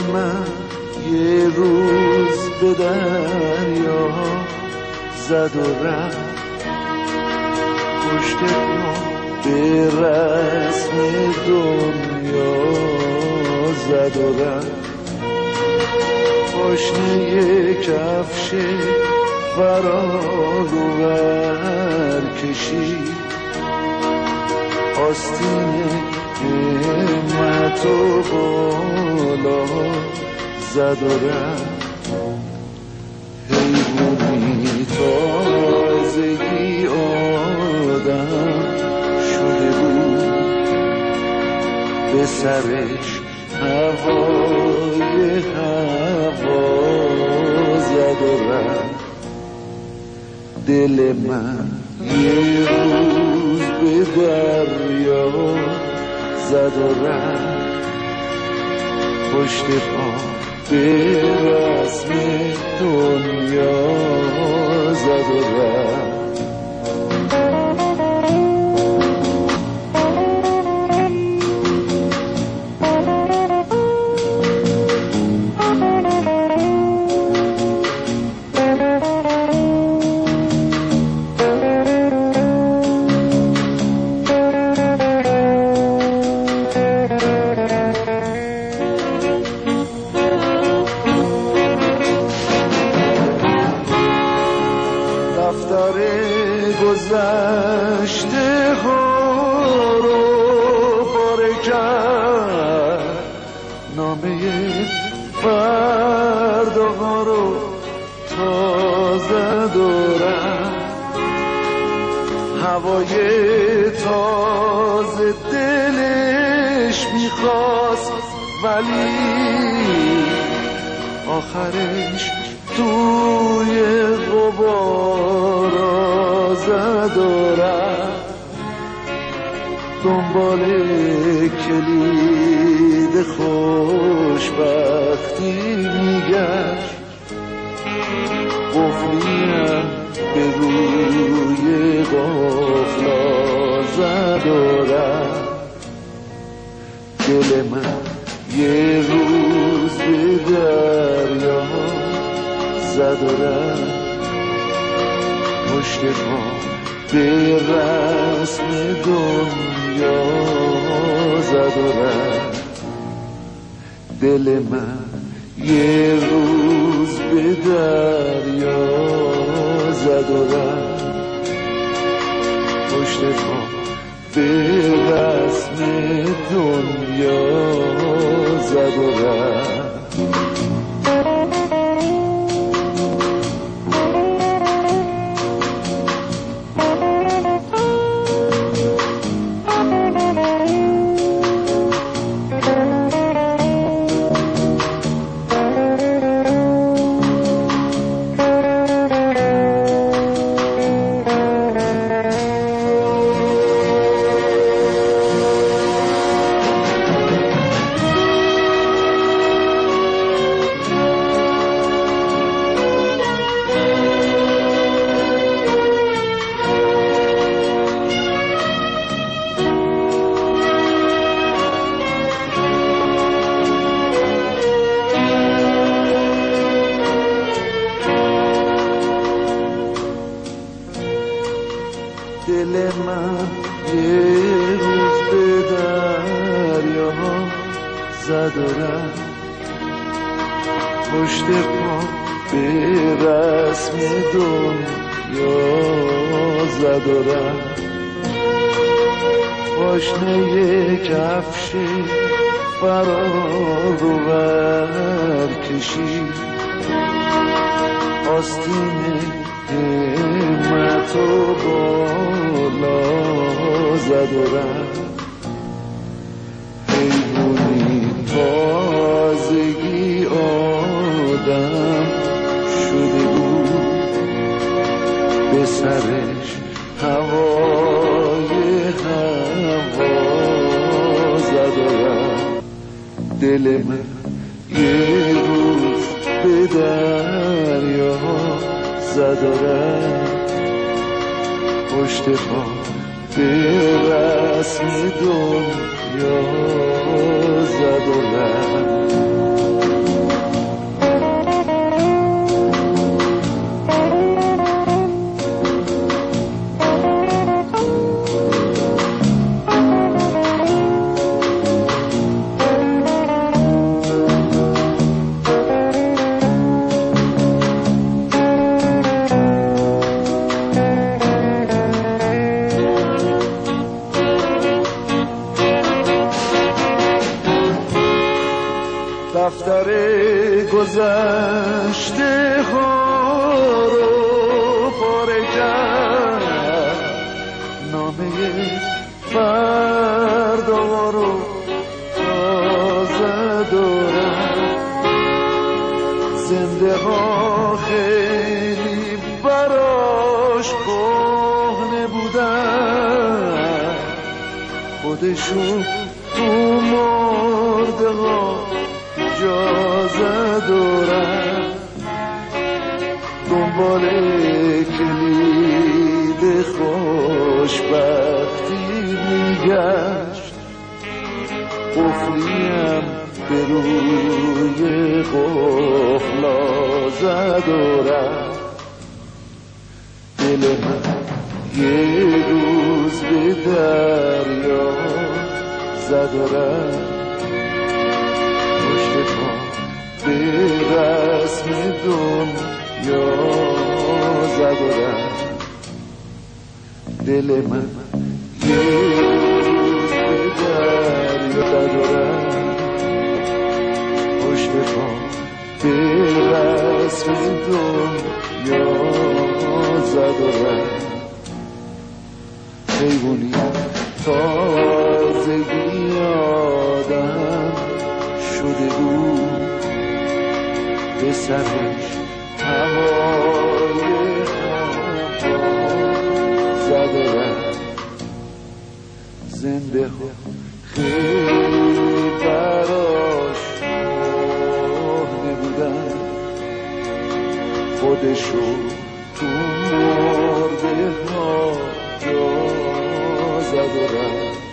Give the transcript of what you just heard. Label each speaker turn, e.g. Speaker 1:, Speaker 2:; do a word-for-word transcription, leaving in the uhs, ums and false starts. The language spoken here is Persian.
Speaker 1: من یه روز به دریا زد و رفت، پشت پا به رسم دنیا زد و رفت. پاشنه کفش فرار و ور کشید، آستین همت و بالا زد و رفت. حیوانی تازگی آدم شده بود، به سرش هوای هوا زد و رفت. دل من یه روز به دریا زد و رفت، پشت پا به رسم دنیا زد و رفت. گذشته ها رو پاره کرد، نامه فردا ها رو تازه دارم. هوای تازه دلش میخواست، ولی آخرش توی غبارا زد و رفت. دنبال کلید خوشبختی میگشت، قفلیم به روی قفلا زد و رفت. دل من یه روز به دریا زد و رفت، پشت پا به رسم دنیا زد و رفت. دل من یه روز به دریا زد و رفت، پشت پا به رسم دنیا زد و رفت. دل من یه روز به دریا زد و رفت، پشت پا به رسم دنیا زد و رفت. پاشنه کفش فرار و ور کشید، آستین همت و بالا زد و رفت. حیوانی تازگی آدم شده بود، به سرش هوای هوا زد و رفت. دل من یه روز به دریا زد و رفت، پشت پا به رسم دنیا زد و رفت. گذشته ها رو پاره کرد، نامه فردا رو تازه دارم. زنده ها خیلی براش کهنه بودن، خودشون تو مرده ها اجازه دارن. دنبال کلید خوشبختی میگشت، قفلیم به روی قفلا زدارم. دل من یه روز به دریا زدارم، پشت پا به رسم دنیا زدارم. دل من یه روز به دریا زدارم، پشت پا به رسم دنیا زدارم. حیوانی تازگی آدم شده بود، به سرش هوای خانمان زدارم. زنده ها خیلی براش مهنه بودن، خودشو تو مرده ها جا زدارم.